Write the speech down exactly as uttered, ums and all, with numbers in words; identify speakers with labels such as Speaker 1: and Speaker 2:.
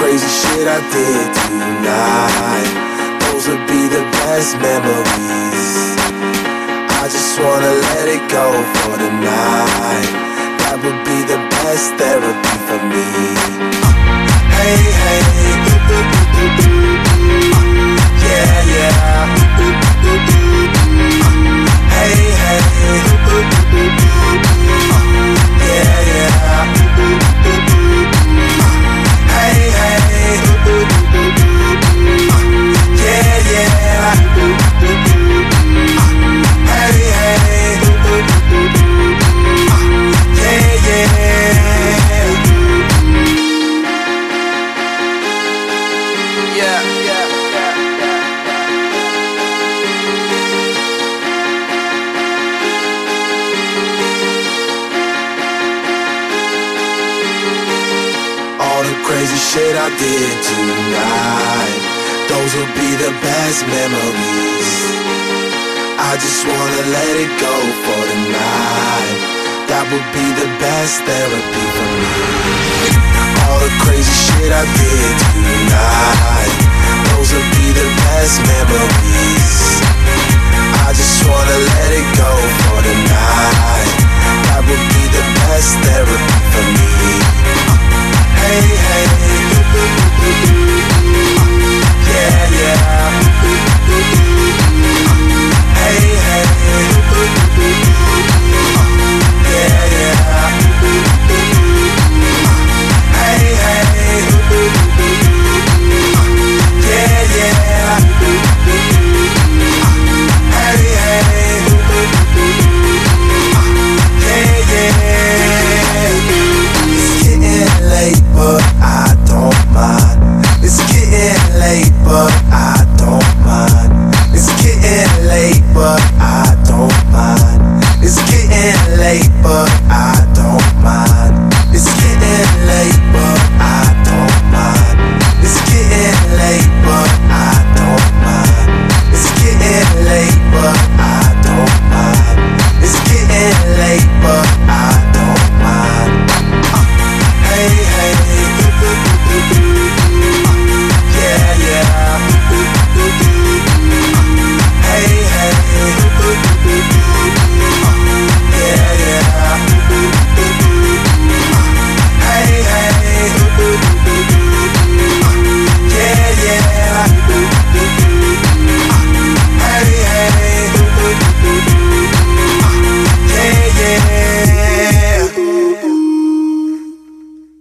Speaker 1: crazy shit I did tonight, those would be the best memories. I just wanna let it go for the night. That would be the best therapy for me. Hey, hey, yeah, yeah. Hey, hey, yeah, yeah. Hey, hey, yeah, yeah. Hey, hey, yeah, yeah. Yeah, yeah, yeah, yeah. All the crazy shit I did tonight, those will be the best memories. I just wanna let it go for the night. That would be the best therapy for me. All the crazy shit